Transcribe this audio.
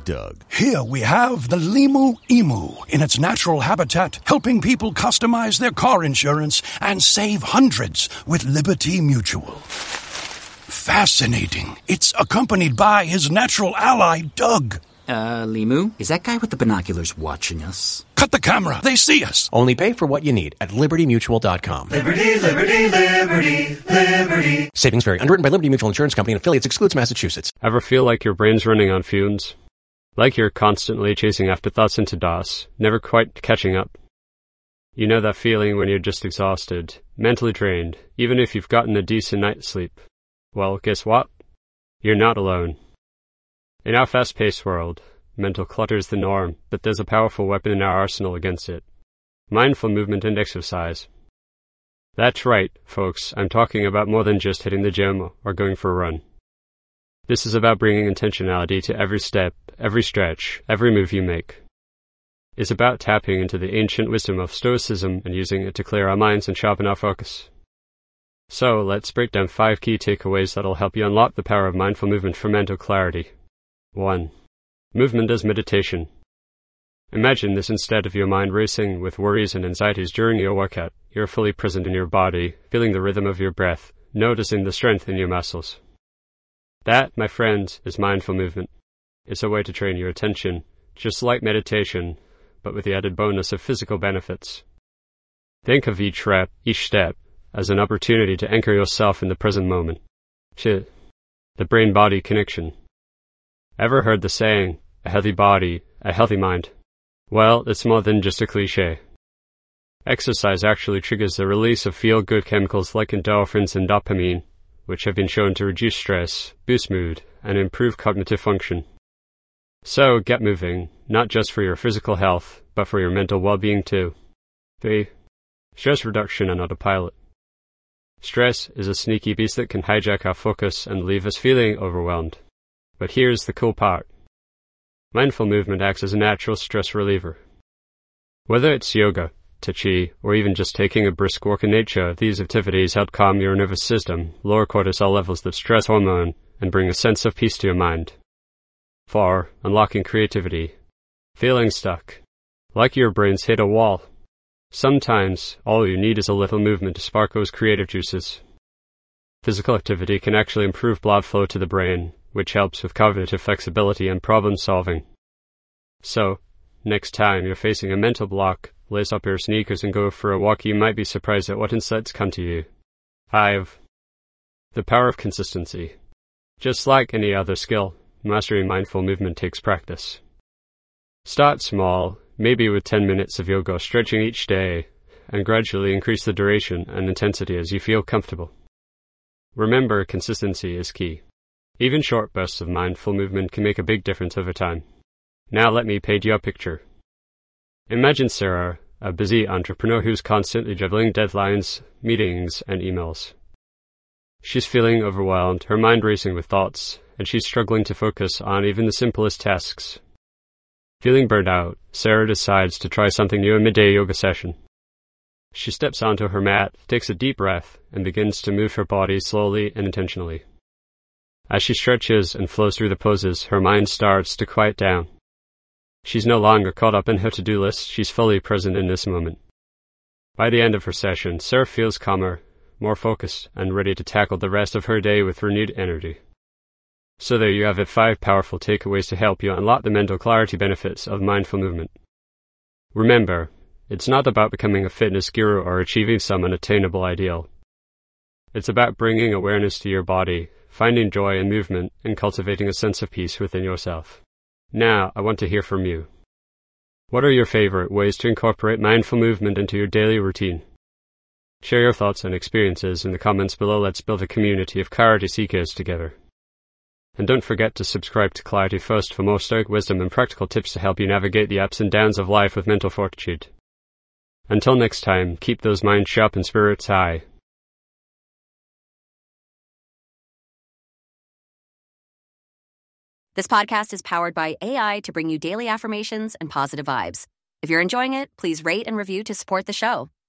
Doug. Here we have the Limu Emu in its natural habitat, helping people customize their car insurance and save hundreds with Liberty Mutual. Fascinating. It's accompanied by his natural ally, Doug. Limu, is that guy with the binoculars watching us? Cut the camera. They see us. Only pay for what you need at LibertyMutual.com. Liberty, liberty, liberty, liberty. Savings vary. Underwritten by Liberty Mutual Insurance Company and affiliates. Excludes Massachusetts. Ever feel like your brain's running on fumes? Like you're constantly chasing after thoughts into DOS, never quite catching up? You know that feeling when you're just exhausted, mentally drained, even if you've gotten a decent night's sleep. Well, guess what? You're not alone. In our fast-paced world, mental clutter is the norm, but there's a powerful weapon in our arsenal against it. Mindful movement and exercise. That's right, folks, I'm talking about more than just hitting the gym or going for a run. This is about bringing intentionality to every step, every stretch, every move you make. It's about tapping into the ancient wisdom of Stoicism and using it to clear our minds and sharpen our focus. So, let's break down 5 key takeaways that'll help you unlock the power of mindful movement for mental clarity. 1. Movement as meditation. Imagine this: instead of your mind racing with worries and anxieties during your workout, you're fully present in your body, feeling the rhythm of your breath, noticing the strength in your muscles. That, my friends, is mindful movement. It's a way to train your attention, just like meditation, but with the added bonus of physical benefits. Think of each rep, each step, as an opportunity to anchor yourself in the present moment. The brain-body connection. Ever heard the saying, a healthy body, a healthy mind? Well, it's more than just a cliche. Exercise actually triggers the release of feel-good chemicals like endorphins and dopamine, which have been shown to reduce stress, boost mood, and improve cognitive function. So, get moving, not just for your physical health, but for your mental well-being too. 3. Stress reduction on autopilot. Stress is a sneaky beast that can hijack our focus and leave us feeling overwhelmed. But here's the cool part. Mindful movement acts as a natural stress reliever. Whether it's yoga, tai chi, or even just taking a brisk walk in nature, these activities help calm your nervous system, lower cortisol levels, the stress hormone, and bring a sense of peace to your mind. 4. Unlocking creativity. Feeling stuck. Like your brain's hit a wall. Sometimes, all you need is a little movement to spark those creative juices. Physical activity can actually improve blood flow to the brain, which helps with cognitive flexibility and problem solving. So, next time you're facing a mental block, lace up your sneakers and go for a walk. You might be surprised at what insights come to you. 5. The power of consistency. Just like any other skill, mastering mindful movement takes practice. Start small, maybe with 10 minutes of yoga or stretching each day, and gradually increase the duration and intensity as you feel comfortable. Remember, consistency is key. Even short bursts of mindful movement can make a big difference over time. Now let me paint you a picture. Imagine Sarah, a busy entrepreneur who's constantly juggling deadlines, meetings, and emails. She's feeling overwhelmed, her mind racing with thoughts, and she's struggling to focus on even the simplest tasks. Feeling burned out, Sarah decides to try something new: a midday yoga session. She steps onto her mat, takes a deep breath, and begins to move her body slowly and intentionally. As she stretches and flows through the poses, her mind starts to quiet down. She's no longer caught up in her to-do list, she's fully present in this moment. By the end of her session, Sarah feels calmer, more focused, and ready to tackle the rest of her day with renewed energy. So there you have it, 5 powerful takeaways to help you unlock the mental clarity benefits of mindful movement. Remember, it's not about becoming a fitness guru or achieving some unattainable ideal. It's about bringing awareness to your body, finding joy in movement, and cultivating a sense of peace within yourself. Now, I want to hear from you. What are your favorite ways to incorporate mindful movement into your daily routine? Share your thoughts and experiences in the comments below. Let's build a community of clarity seekers together. And don't forget to subscribe to Clarity First for more stoic wisdom and practical tips to help you navigate the ups and downs of life with mental fortitude. Until next time, keep those minds sharp and spirits high. This podcast is powered by AI to bring you daily affirmations and positive vibes. If you're enjoying it, please rate and review to support the show.